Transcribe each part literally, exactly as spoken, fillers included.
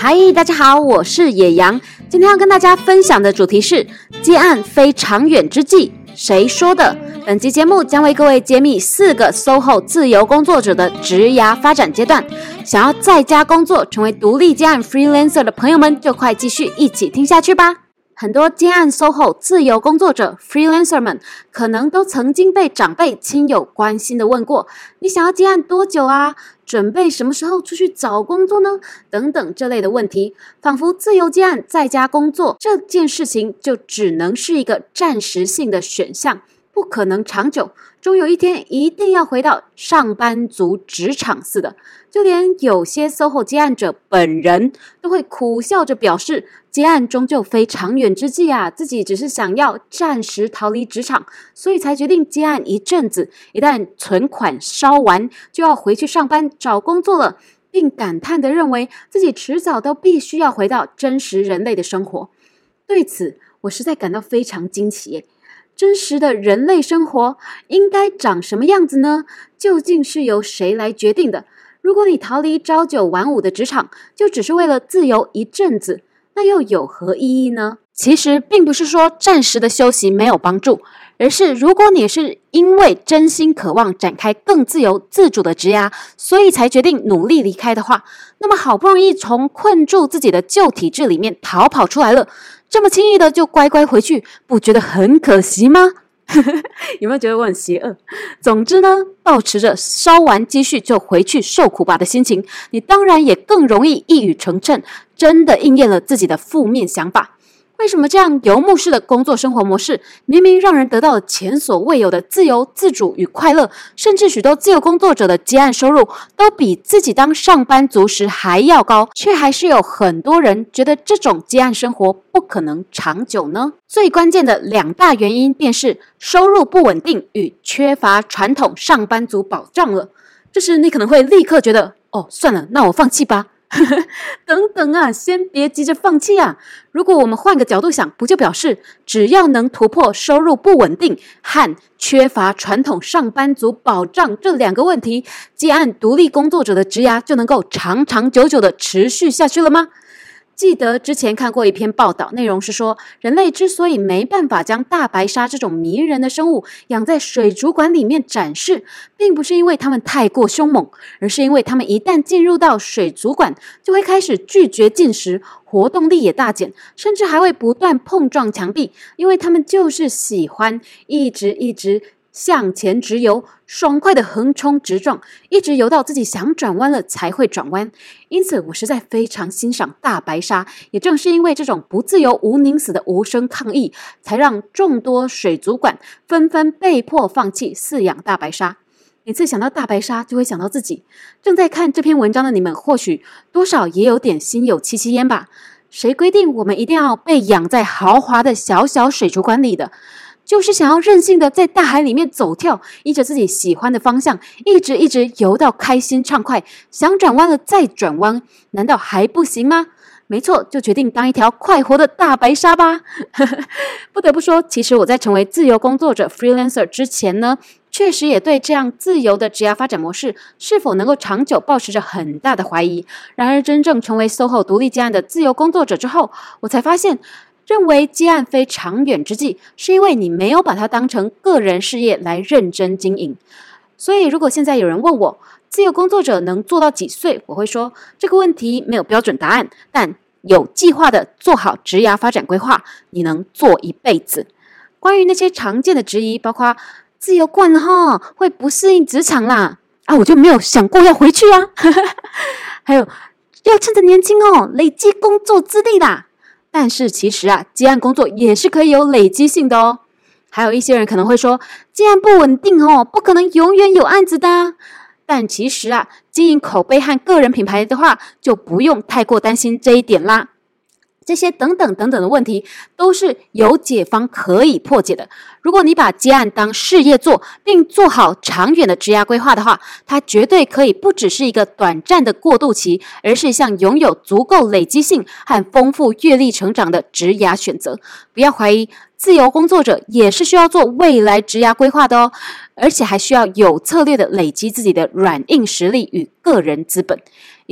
嗨，大家好，我是野羊。今天要跟大家分享的主题是接案非长远之计，谁说的？本期节目将为各位揭秘四个 S O H O 自由工作者的职涯发展阶段。想要在家工作，成为独立接案 freelancer 的朋友们，就快继续一起听下去吧。很多接案 S O H O 自由工作者 freelancer 们可能都曾经被长辈亲友关心的问过，你想要接案多久啊？准备什么时候出去找工作呢？等等这类的问题，仿佛自由接案在家工作这件事情就只能是一个暂时性的选项，不可能长久，终有一天一定要回到上班族职场似的。就连有些 S O H O 接案者本人都会苦笑着表示，接案终究非长远之计啊，自己只是想要暂时逃离职场，所以才决定接案一阵子，一旦存款烧完就要回去上班找工作了，并感叹地认为自己迟早都必须要回到真实人类的生活。对此，我实在感到非常惊奇耶。真实的人类生活应该长什么样子呢？究竟是由谁来决定的？如果你逃离朝九晚五的职场，就只是为了自由一阵子，那又有何意义呢？其实并不是说暂时的休息没有帮助，而是如果你是因为真心渴望展开更自由自主的职涯，所以才决定努力离开的话，那么好不容易从困住自己的旧体制里面逃跑出来了，这么轻易的就乖乖回去，不觉得很可惜吗？有没有觉得我很邪恶？总之呢，抱持着烧完积蓄就回去受苦吧的心情，你当然也更容易一语成谶，真的应验了自己的负面想法。为什么这样游牧式的工作生活模式，明明让人得到了前所未有的自由、自主与快乐，甚至许多自由工作者的接案收入都比自己当上班族时还要高，却还是有很多人觉得这种接案生活不可能长久呢？最关键的两大原因便是收入不稳定与缺乏传统上班族保障了。这时你可能会立刻觉得，哦，算了，那我放弃吧。等等啊，先别急着放弃啊！如果我们换个角度想，不就表示只要能突破收入不稳定和缺乏传统上班族保障这两个问题，接案独立工作者的职涯就能够长长久久的持续下去了吗？记得之前看过一篇报道，内容是说，人类之所以没办法将大白鲨这种迷人的生物养在水族馆里面展示，并不是因为它们太过凶猛，而是因为它们一旦进入到水族馆，就会开始拒绝进食，活动力也大减，甚至还会不断碰撞墙壁，因为它们就是喜欢一直一直向前直游，爽快的横冲直撞，一直游到自己想转弯了才会转弯。因此我实在非常欣赏大白鲨，也正是因为这种不自由无宁死的无声抗议，才让众多水族馆纷纷被迫放弃饲养大白鲨。每次想到大白鲨，就会想到自己。正在看这篇文章的你们，或许多少也有点心有戚戚焉吧？谁规定我们一定要被养在豪华的小小水族馆里的？就是想要任性的在大海里面走跳，依着自己喜欢的方向，一直一直游到开心畅快，想转弯了再转弯，难道还不行吗？没错，就决定当一条快活的大白鲨吧。不得不说，其实我在成为自由工作者 freelancer 之前呢，确实也对这样自由的职业发展模式是否能够长久抱持着很大的怀疑。然而真正成为 S O H O 独立接案的自由工作者之后，我才发现认为接案非长远之计，是因为你没有把它当成个人事业来认真经营。所以如果现在有人问我，自由工作者能做到几岁，我会说，这个问题没有标准答案，但有计划的做好职涯发展规划，你能做一辈子。关于那些常见的质疑，包括自由惯了哈，会不适应职场啦，啊，我就没有想过要回去啊。还有要趁着年轻哦，累积工作资历啦。但是其实啊，接案工作也是可以有累积性的哦。还有一些人可能会说，接案不稳定哦，不可能永远有案子的啊。但其实啊，经营口碑和个人品牌的话，就不用太过担心这一点啦。这些等等等等的问题，都是有解方可以破解的。如果你把接案当事业做，并做好长远的职业规划的话，它绝对可以不只是一个短暂的过渡期，而是一项拥有足够累积性和丰富阅历成长的职业选择。不要怀疑，自由工作者也是需要做未来职业规划的哦，而且还需要有策略的累积自己的软硬实力与个人资本。以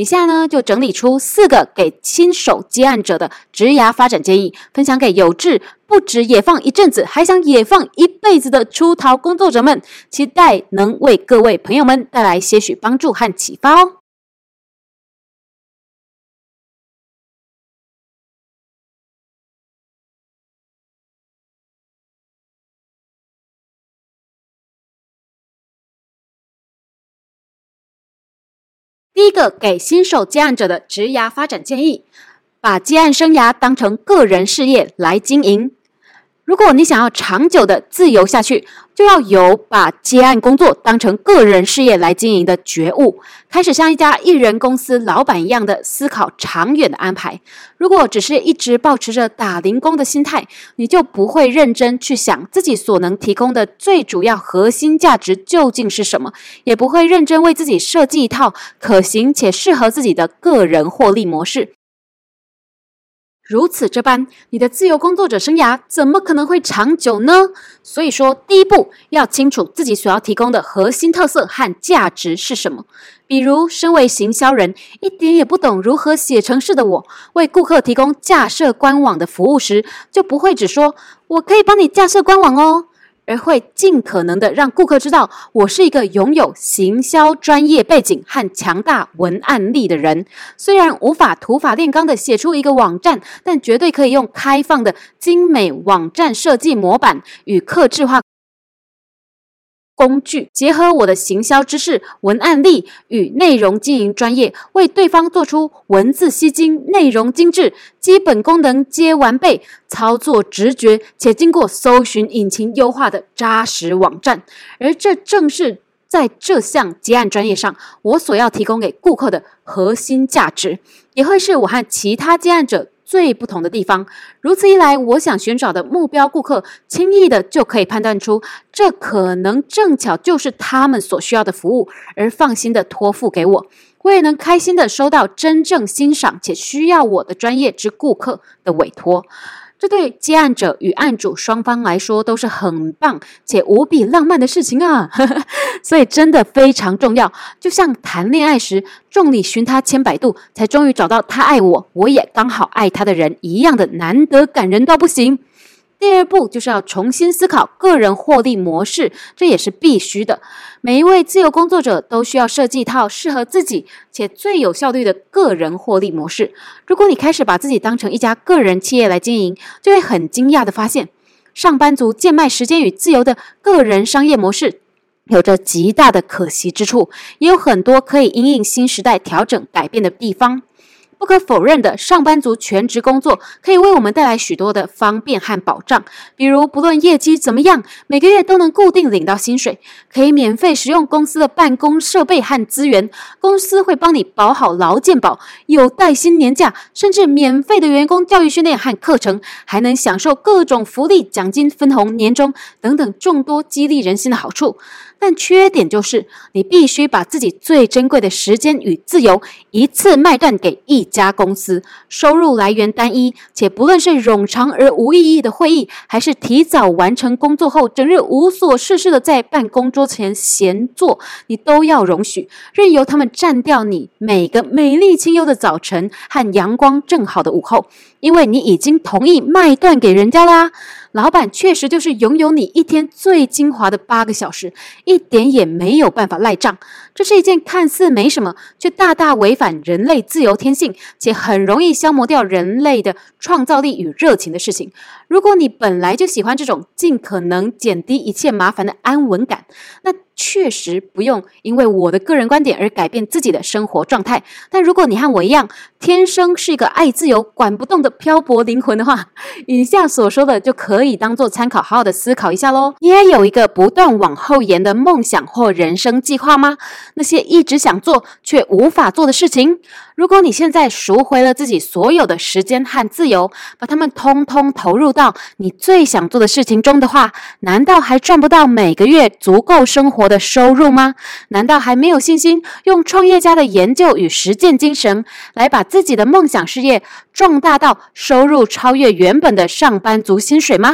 以下呢就整理出四个给新手接案者的职涯发展建议，分享给有志不止野放一阵子，还想野放一辈子的出逃工作者们，期待能为各位朋友们带来些许帮助和启发哦。第一个给新手接案者的职涯发展建议，把接案生涯当成个人事业来经营。如果你想要长久的自由下去，就要有把接案工作当成个人事业来经营的觉悟，开始像一家艺人公司老板一样的思考长远的安排。如果只是一直抱持着打零工的心态，你就不会认真去想自己所能提供的最主要核心价值究竟是什么，也不会认真为自己设计一套可行且适合自己的个人获利模式。如此这般，你的自由工作者生涯怎么可能会长久呢？所以说，第一步要清楚自己所要提供的核心特色和价值是什么。比如，身为行销人，一点也不懂如何写程式的我，为顾客提供架设官网的服务时，就不会只说我可以帮你架设官网哦，而会尽可能的让顾客知道我是一个拥有行销专业背景和强大文案力的人。虽然无法土法炼钢的写出一个网站，但绝对可以用开放的精美网站设计模板与客制化工具，结合我的行销知识、文案力与内容经营专业，为对方做出文字吸睛、内容精致、基本功能皆完备、操作直觉且经过搜寻引擎优化的扎实网站。而这正是在这项接案专业上，我所要提供给顾客的核心价值，也会是我和其他接案者最不同的地方。如此一来，我想寻找的目标顾客轻易的就可以判断出，这可能正巧就是他们所需要的服务，而放心的托付给我。我也能开心的收到真正欣赏且需要我的专业之顾客的委托。这对接案者与案主双方来说都是很棒且无比浪漫的事情啊所以真的非常重要，就像谈恋爱时众里寻他千百度才终于找到他爱我，我也刚好爱他的人一样的难得感人到不行。第二步就是要重新思考个人获利模式，这也是必须的。每一位自由工作者都需要设计一套适合自己且最有效率的个人获利模式。如果你开始把自己当成一家个人企业来经营，就会很惊讶地发现，上班族贱卖时间与自由的个人商业模式有着极大的可惜之处，也有很多可以因应新时代调整改变的地方。不可否认的，上班族全职工作可以为我们带来许多的方便和保障，比如不论业绩怎么样，每个月都能固定领到薪水，可以免费使用公司的办公设备和资源，公司会帮你保好劳健保，有带薪年假，甚至免费的员工教育训练和课程，还能享受各种福利、奖金、分红、年终等等众多激励人心的好处。但缺点就是，你必须把自己最珍贵的时间与自由一次卖断给一家公司，收入来源单一，且不论是冗长而无意义的会议，还是提早完成工作后整日无所事事的在办公桌前闲坐，你都要容许，任由他们占掉你每个美丽清幽的早晨和阳光正好的午后，因为你已经同意卖断给人家啦。老板确实就是拥有你一天最精华的八个小时，一点也没有办法赖账。这是一件看似没什么，却大大违反人类自由天性，且很容易消磨掉人类的创造力与热情的事情。如果你本来就喜欢这种尽可能减低一切麻烦的安稳感，那确实不用因为我的个人观点而改变自己的生活状态。但如果你和我一样，天生是一个爱自由、管不动的漂泊灵魂的话，以下所说的就可以当做参考，好好的思考一下咯。你也有一个不断往后延的梦想或人生计划吗？那些一直想做却无法做的事情，如果你现在赎回了自己所有的时间和自由，把它们通通投入到你最想做的事情中的话，难道还赚不到每个月足够生活的收入吗？难道还没有信心用创业家的研究与实践精神来把自己的梦想事业壮大到收入超越原本的上班族薪水吗？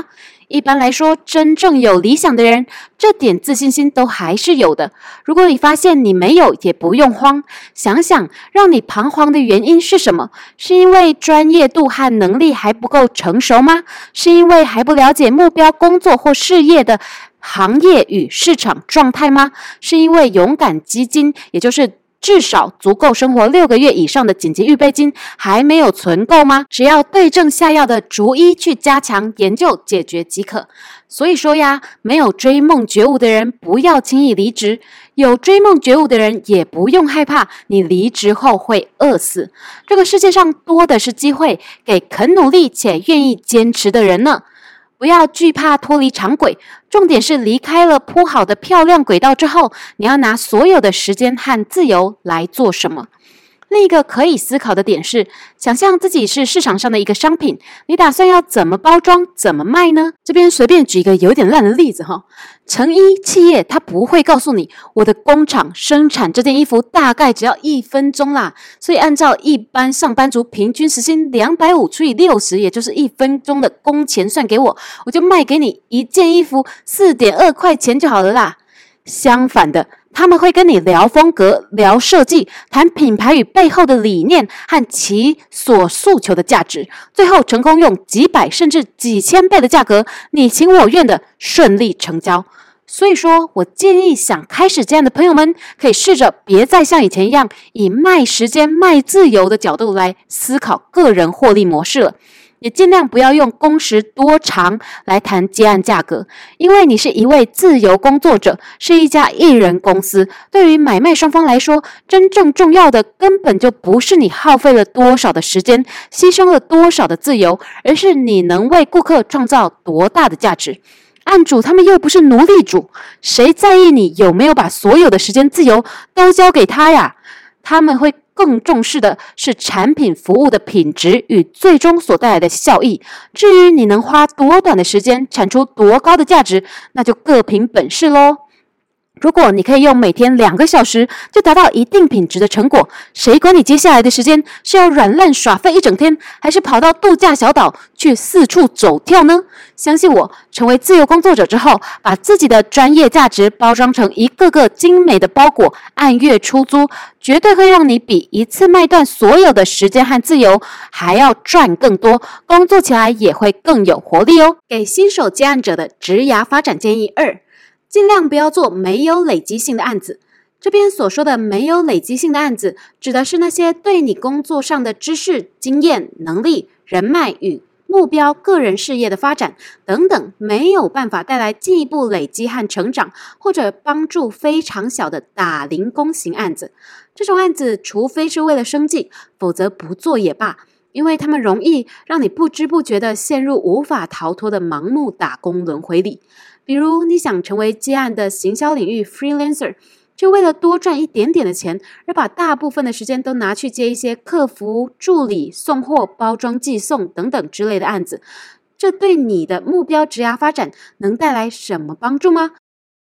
一般来说，真正有理想的人，这点自信心都还是有的。如果你发现你没有，也不用慌，想想让你彷徨的原因是什么？是因为专业度和能力还不够成熟吗？是因为还不了解目标工作或事业的行业与市场状态吗？是因为勇敢基金，也就是至少足够生活六个月以上的紧急预备金还没有存够吗？只要对症下药的逐一去加强研究解决即可。所以说呀，没有追梦觉悟的人不要轻易离职，有追梦觉悟的人也不用害怕你离职后会饿死。这个世界上多的是机会给肯努力且愿意坚持的人呢。不要惧怕脱离常轨，重点是离开了铺好的漂亮轨道之后，你要拿所有的时间和自由来做什么？另一个可以思考的点是，想象自己是市场上的一个商品，你打算要怎么包装，怎么卖呢？这边随便举一个有点烂的例子哈，成衣企业它不会告诉你，我的工厂生产这件衣服大概只要一分钟啦，所以按照一般上班族平均时薪两百五除以六十，也就是一分钟的工钱算给我，我就卖给你一件衣服 四点二块钱就好了啦。相反的，他们会跟你聊风格、聊设计，谈品牌与背后的理念和其所诉求的价值，最后成功用几百甚至几千倍的价格，你情我愿的顺利成交。所以说，我建议想开始这样的朋友们，可以试着别再像以前一样，以卖时间、卖自由的角度来思考个人获利模式了。也尽量不要用工时多长来谈接案价格，因为你是一位自由工作者，是一家艺人公司，对于买卖双方来说，真正重要的根本就不是你耗费了多少的时间，牺牲了多少的自由，而是你能为顾客创造多大的价值。案主他们又不是奴隶主，谁在意你有没有把所有的时间自由都交给他呀？他们会更重视的是产品服务的品质与最终所带来的效益。至于你能花多短的时间产出多高的价值，那就各凭本事咯。如果你可以用每天两个小时就达到一定品质的成果，谁管你接下来的时间是要软烂耍废一整天，还是跑到度假小岛去四处走跳呢？相信我，成为自由工作者之后，把自己的专业价值包装成一个个精美的包裹，按月出租，绝对会让你比一次卖断所有的时间和自由还要赚更多，工作起来也会更有活力哦。给新手接案者的职涯发展建议二，尽量不要做没有累积性的案子。这边所说的没有累积性的案子，指的是那些对你工作上的知识、经验、能力、人脉与目标、个人事业的发展等等，没有办法带来进一步累积和成长，或者帮助非常小的打零工型案子。这种案子，除非是为了生计，否则不做也罢，因为他们容易让你不知不觉地陷入无法逃脱的盲目打工轮回里。比如你想成为接案的行销领域 freelancer， 就为了多赚一点点的钱，而把大部分的时间都拿去接一些客服、助理、送货、包装、寄送等等之类的案子，这对你的目标职涯发展能带来什么帮助吗？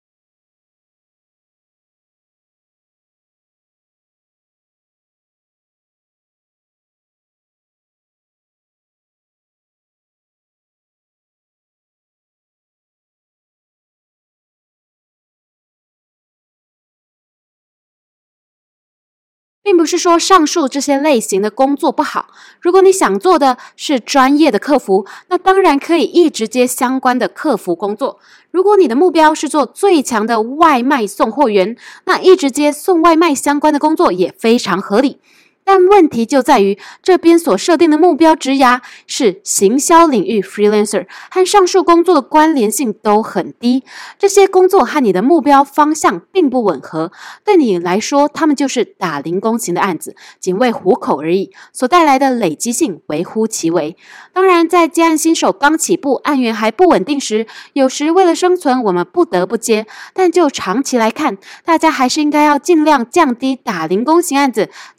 并不是说上述这些类型的工作不好，如果你想做的是专业的客服，那当然可以一直接相关的客服工作。如果你的目标是做最强的外卖送货员，那一直接送外卖相关的工作也非常合理。但问题就在于，这边所设定的目标职涯是行销领域 freelancer， 和上述工作的关联性都很低。这些工作和你的目标方向并不吻合，对你来说，他们就是打零工型的案子，仅为糊口而已，所带来的累积性微乎其微。当然，在接案新手刚起步、案源还不稳定时，有时为了生存，我们不得不接。但就长期来看，大家还是应该要尽量降低打零工型案子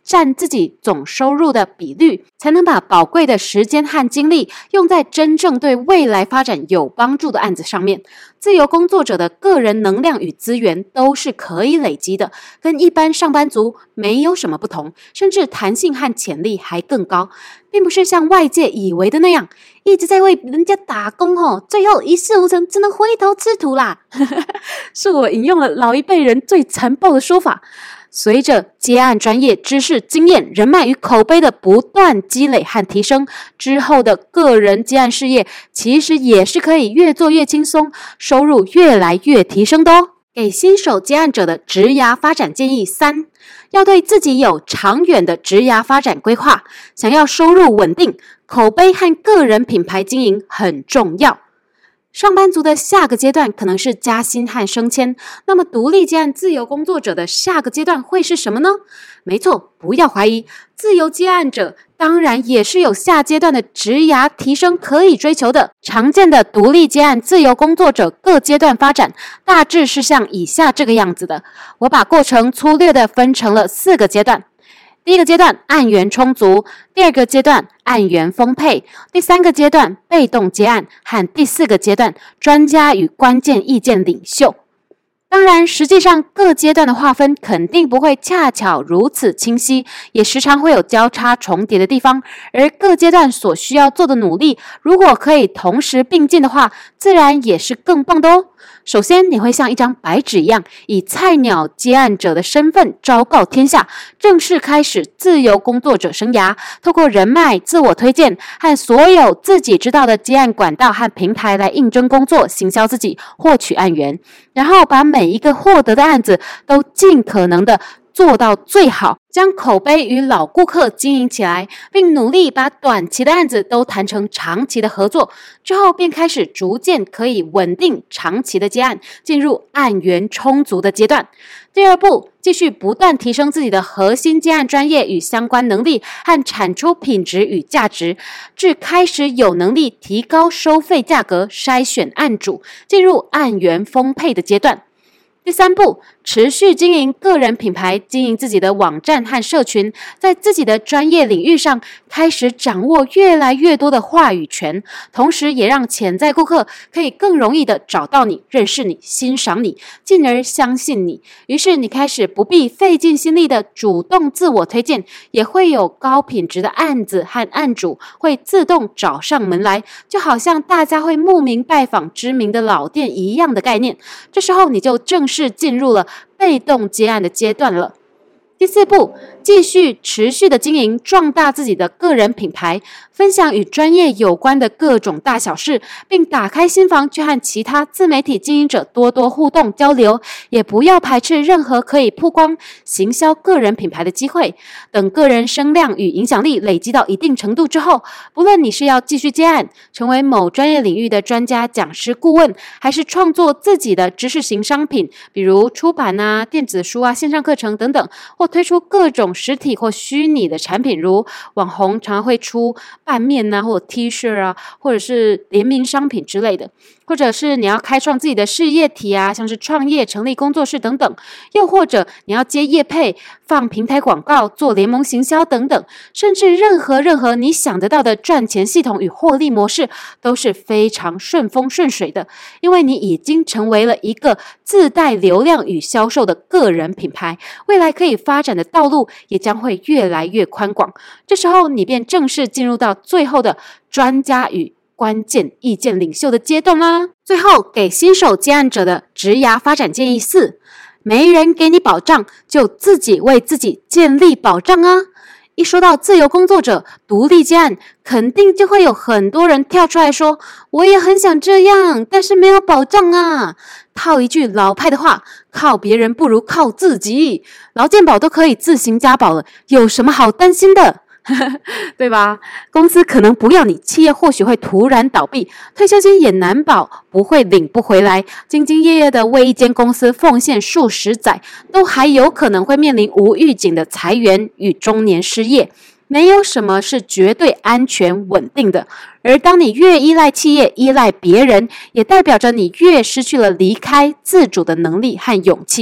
占自己总收入的比率，才能把宝贵的时间和精力用在真正对未来发展有帮助的案子上面。自由工作者的个人能量与资源都是可以累积的，跟一般上班族没有什么不同，甚至弹性和潜力还更高，并不是像外界以为的那样，一直在为人家打工吼，最后一事无成，只能灰头吃土啦。是我引用了老一辈人最残暴的说法。随着接案专业知识、经验、人脉与口碑的不断积累和提升，之后的个人接案事业其实也是可以越做越轻松，收入越来越提升的哦。给新手接案者的职涯发展建议三，要对自己有长远的职涯发展规划，想要收入稳定，口碑和个人品牌经营很重要。上班族的下个阶段可能是加薪和升迁，那么独立接案自由工作者的下个阶段会是什么呢？没错，不要怀疑，自由接案者当然也是有下阶段的职涯提升可以追求的。常见的独立接案自由工作者各阶段发展大致是像以下这个样子的，我把过程粗略的分成了四个阶段。第一个阶段案源充足，第二个阶段案源丰沛，第三个阶段被动接案和第四个阶段专家与关键意见领袖。当然，实际上各阶段的划分肯定不会恰巧如此清晰，也时常会有交叉重叠的地方，而各阶段所需要做的努力，如果可以同时并进的话，自然也是更棒的哦。首先，你会像一张白纸一样，以菜鸟接案者的身份昭告天下，正式开始自由工作者生涯，透过人脉、自我推荐和所有自己知道的接案管道和平台来应征工作，行销自己，获取案源，然后把每一个获得的案子都尽可能的做到最好，将口碑与老顾客经营起来，并努力把短期的案子都谈成长期的合作，之后便开始逐渐可以稳定长期的接案，进入案源充足的阶段。第二步，继续不断提升自己的核心接案专业与相关能力和产出品质与价值，至开始有能力提高收费价格，筛选案主，进入案源丰沛的阶段。第三步，持续经营个人品牌，经营自己的网站和社群，在自己的专业领域上开始掌握越来越多的话语权，同时也让潜在顾客可以更容易的找到你、认识你、欣赏你，进而相信你。于是你开始不必费尽心力的主动自我推荐，也会有高品质的案子和案主会自动找上门来，就好像大家会慕名拜访知名的老店一样的概念。这时候你就正式是进入了被动接案的阶段了。第四步，继续持续的经营，壮大自己的个人品牌，分享与专业有关的各种大小事，并打开心房去和其他自媒体经营者多多互动交流，也不要排斥任何可以曝光、行销个人品牌的机会。等个人声量与影响力累积到一定程度之后，不论你是要继续接案，成为某专业领域的专家、讲师、顾问，还是创作自己的知识型商品，比如出版啊、电子书啊、线上课程等等，或推出各种实体或虚拟的产品，如网红常常会出拌面啊，或者 T 恤啊，或者是联名商品之类的，或者是你要开创自己的事业体啊，像是创业、成立工作室等等，又或者你要接业配、放平台广告、做联盟行销等等，甚至任何任何你想得到的赚钱系统与获利模式都是非常顺风顺水的，因为你已经成为了一个自带流量与销售的个人品牌，未来可以发展的道路也将会越来越宽广。这时候你便正式进入到最后的专家与关键意见领袖的阶段啦。最后，给新手接案者的职涯发展建议四：没人给你保障，就自己为自己建立保障啊！一说到自由工作者、独立接案，肯定就会有很多人跳出来说，我也很想这样，但是没有保障啊。套一句老派的话，靠别人不如靠自己。劳健保都可以自行加保了，有什么好担心的？对吧？公司可能不要你，企业或许会突然倒闭，退休金也难保不会领不回来，兢兢业业的为一间公司奉献数十载，都还有可能会面临无预警的裁员与中年失业。没有什么是绝对安全稳定的，而当你越依赖企业、依赖别人，也代表着你越失去了离开自主的能力和勇气。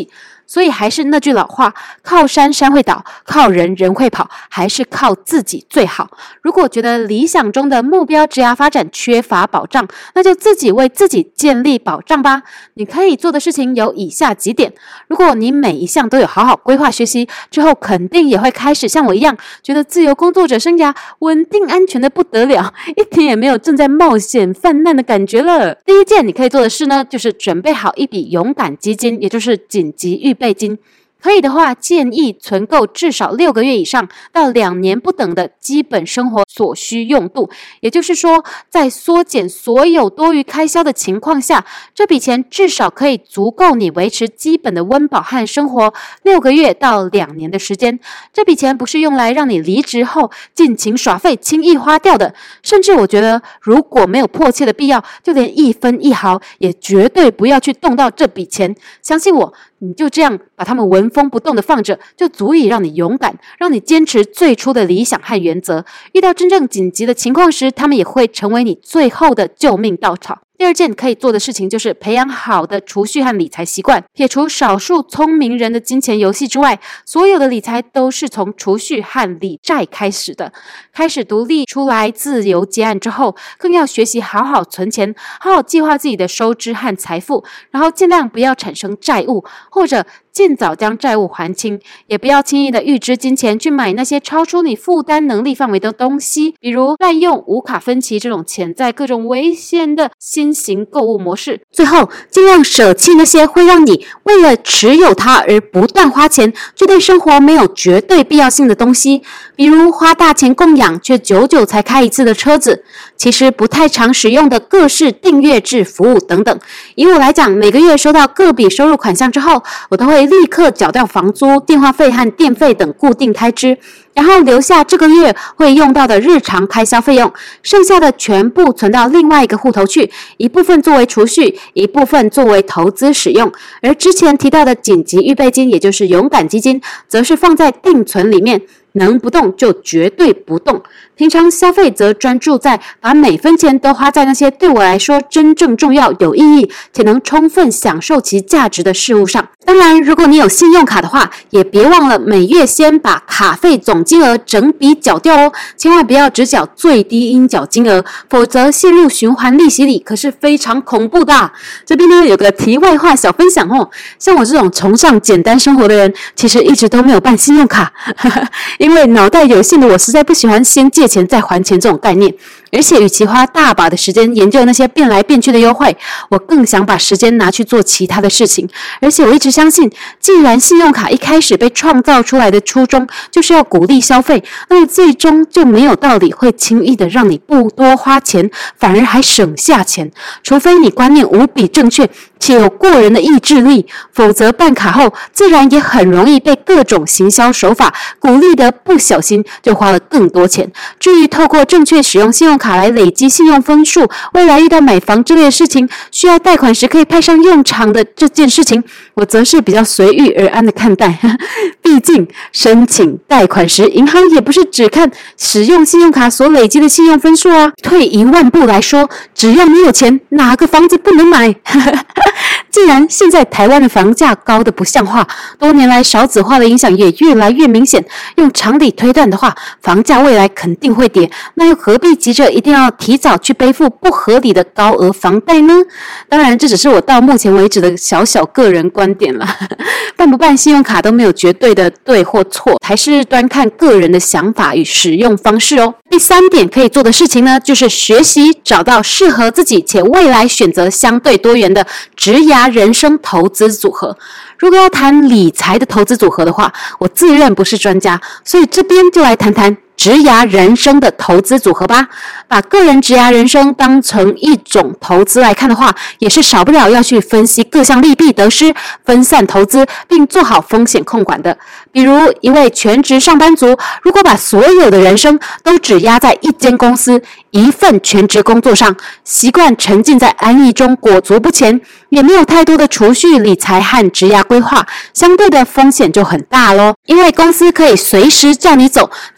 所以还是那句老话，靠山山会倒，靠人人会跑，还是靠自己最好。如果觉得理想中的目标职涯发展缺乏保障，那就自己为自己建立保障吧。你可以做的事情有以下几点，如果你每一项都有好好规划学习，之后肯定也会开始像我一样，觉得自由工作者生涯稳定安全的不得了，一点也没有正在冒险泛滥的感觉了。第一件你可以做的事呢，就是准备好一笔勇敢基金，也就是紧急预备金。可以的话，建议存够至少六个月以上到两年不等的基本生活所需用度。也就是说，在缩减所有多余开销的情况下，这笔钱至少可以足够你维持基本的温饱和生活六个月到两年的时间。这笔钱不是用来让你离职后尽情耍废、轻易花掉的。甚至我觉得，如果没有迫切的必要，就连一分一毫也绝对不要去动到这笔钱。相信我，你就这样把它们纹风不动的放着，就足以让你勇敢，让你坚持最初的理想和原则。遇到真正紧急的情况时，他们也会成为你最后的救命稻草。第二件可以做的事情就是培养好的储蓄和理财习惯。撇除少数聪明人的金钱游戏之外，所有的理财都是从储蓄和理债开始的。开始独立出来自由接案之后，更要学习好好存钱，好好计划自己的收支和财富，然后尽量不要产生债务，或者尽早将债务还清。也不要轻易的预支金钱去买那些超出你负担能力范围的东西，比如滥用无卡分期这种潜在各种危险的新型购物模式。最后，尽量舍弃那些会让你为了持有它而不断花钱，却对生活没有绝对必要性的东西，比如花大钱供养却久久才开一次的车子，其实不太常使用的各式订阅制服务等等。以我来讲，每个月收到各笔收入款项之后，我都会立刻缴掉房租、电话费和电费等固定开支，然后留下这个月会用到的日常开销费用，剩下的全部存到另外一个户头去，一部分作为储蓄，一部分作为投资使用。而之前提到的紧急预备金，也就是勇敢基金，则是放在定存里面，能不动就绝对不动。平常消费则专注在把每分钱都花在那些对我来说真正重要、有意义且能充分享受其价值的事物上。当然，如果你有信用卡的话，也别忘了每月先把卡费总金额整笔缴掉哦，千万不要只缴最低应缴金额，否则陷入循环利息里可是非常恐怖的啊。这边呢有个题外话小分享哦，像我这种崇尚简单生活的人，其实一直都没有办信用卡，因为脑袋有限的我实在不喜欢先借钱再还钱这种概念，而且与其花大把的时间研究那些变来变去的优惠，我更想把时间拿去做其他的事情。而且我一直相信，既然信用卡一开始被创造出来的初衷就是要鼓励消费，那么最终就没有道理会轻易的让你不多花钱，反而还省下钱。除非你观念无比正确且有过人的意志力，否则办卡后自然也很容易被各种行销手法鼓励的不小心就花了更多钱。至于透过正确使用信用卡来累积信用分数，未来遇到买房之类的事情需要贷款时可以派上用场的这件事情，我则是比较随遇而安的看待。毕竟申请贷款时，银行也不是只看使用信用卡所累积的信用分数啊。退一万步来说，只要你有钱，哪个房子不能买？既然现在台湾的房价高得不像话，多年来少子化的影响也越来越明显，用常理推断的话，房价未来肯定会跌，那又何必急着一定要提早去背负不合理的高额房贷呢？当然，这只是我到目前为止的小小个人观点了。办不办信用卡都没有绝对的对或错，还是端看个人的想法与使用方式哦。第三点可以做的事情呢，就是学习找到适合自己且未来选择相对多元的职涯人生投资组合。如果要谈理财的投资组合的话，我自认不是专家，所以这边就来谈谈职涯人生的投资组合吧。把个人职涯人生当成一种投资来看的话，也是少不了要去分析各项利弊得失，分散投资，并做好风险控管的。比如一位全职上班族，如果把所有的人生都只压在一间公司一份全职工作上，习惯沉浸在安逸中裹足不前，也没有太多的储蓄理财和职涯规划，相对的风险就很大咯。因为公司可以随时叫你走，你却很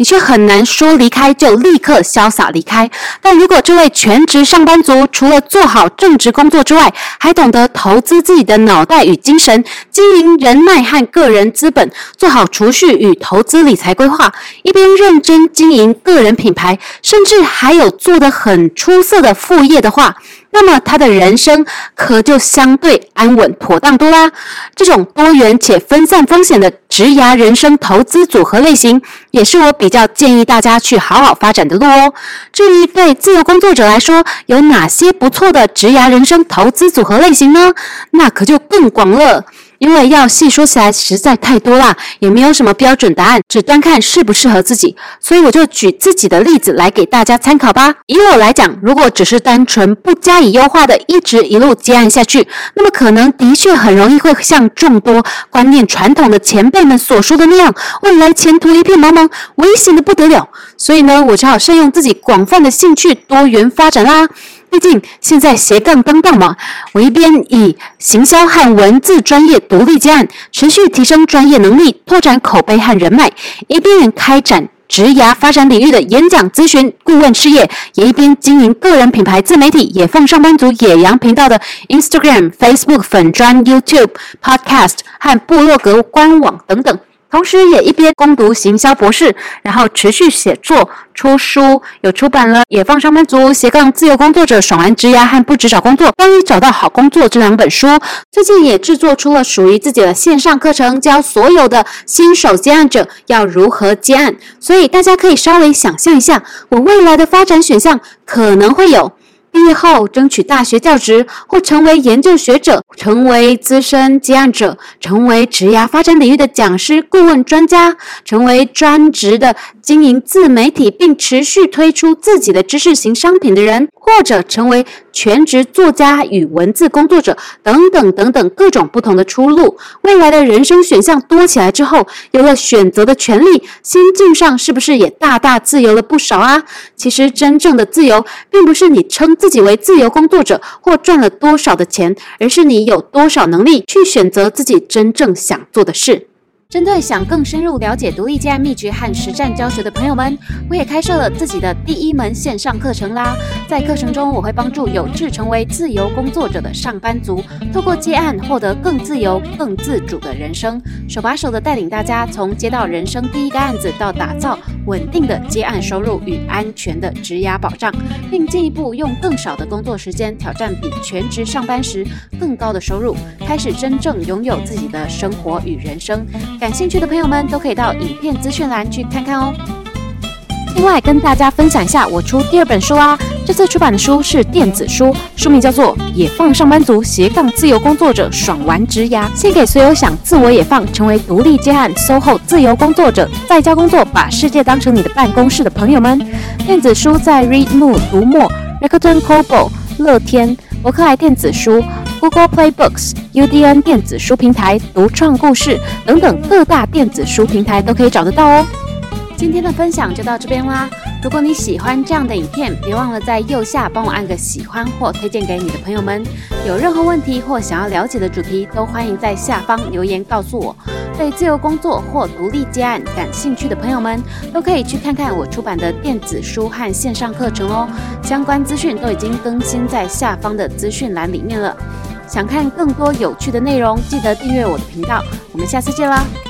难说离开就立刻潇洒离开。但如果这位全职上班族除了做好正职工作之外，还懂得投资自己的脑袋与精神，经营人脉和个人资本，做好储蓄与投资理财规划，一边认真经营个人品牌，甚至还有做得很出色的副业的话，那么他的人生可就相对安稳妥当多啦。这种多元且分散风险的职涯人生投资组合类型，也是我比较建议大家去好好发展的路哦。至于对自由工作者来说，有哪些不错的职涯人生投资组合类型呢？那可就更广了。因为要细说起来实在太多啦，也没有什么标准答案，只端看适不适合自己，所以我就举自己的例子来给大家参考吧。以我来讲，如果只是单纯不加以优化的一直一路接案下去，那么可能的确很容易会像众多观念传统的前辈们所说的那样，未来前途一片茫茫，危险的不得了。所以呢，我只好善用自己广泛的兴趣，多元发展啦。毕竟现在斜杠当道嘛，我一边以行销和文字专业独立接案，持续提升专业能力，拓展口碑和人脉，一边开展职涯发展领域的演讲咨询顾问事业，也一边经营个人品牌自媒体野放上班族野羊频道的 Instagram、Facebook 粉专、YouTube、Podcast 和部落格官网等等。同时也一边攻读行销博士，然后持续写作出书，有出版了《野放上班族斜杠自由工作者爽玩职涯和不只找工作帮你找到好工作》这两本书。最近也制作出了属于自己的线上课程，教所有的新手接案者要如何接案。所以大家可以稍微想象一下，我未来的发展选项可能会有毕业后争取大学教职，或成为研究学者，成为资深接案者，成为职涯发展领域的讲师、顾问、专家，成为专职的经营自媒体并持续推出自己的知识型商品的人，或者成为全职作家与文字工作者等等等等各种不同的出路。未来的人生选项多起来之后，有了选择的权利，心境上是不是也大大自由了不少啊？其实真正的自由并不是你称自己为自由工作者或赚了多少的钱，而是你有多少能力去选择自己真正想做的事。针对想更深入了解独立接案秘诀和实战教学的朋友们，我也开设了自己的第一门线上课程啦。在课程中，我会帮助有志成为自由工作者的上班族，透过接案获得更自由、更自主的人生，手把手的带领大家从接到人生第一个案子，到打造稳定的接案收入与安全的职涯保障，并进一步用更少的工作时间挑战比全职上班时更高的收入，开始真正拥有自己的生活与人生。感兴趣的朋友们都可以到影片资讯栏去看看哦。另外跟大家分享一下我出第二本书啦，这次出版的书是电子书，书名叫做《野放上班族斜杠自由工作者爽玩职涯》，献给所有想自我野放，成为独立接案 S O H O 自由工作者，在家工作把世界当成你的办公室的朋友们。电子书在 Readmoo、读墨、Rakuten Kobo、乐天、博客来电子书、Google Play Books、U D N 电子书平台、独创故事等等各大电子书平台都可以找得到哦。今天的分享就到这边啦。如果你喜欢这样的影片，别忘了在右下帮我按个喜欢或推荐给你的朋友们。有任何问题或想要了解的主题，都欢迎在下方留言告诉我。对自由工作或独立接案感兴趣的朋友们，都可以去看看我出版的电子书和线上课程哦。相关资讯都已经更新在下方的资讯栏里面了。想看更多有趣的内容，记得订阅我的频道。我们下次见啦！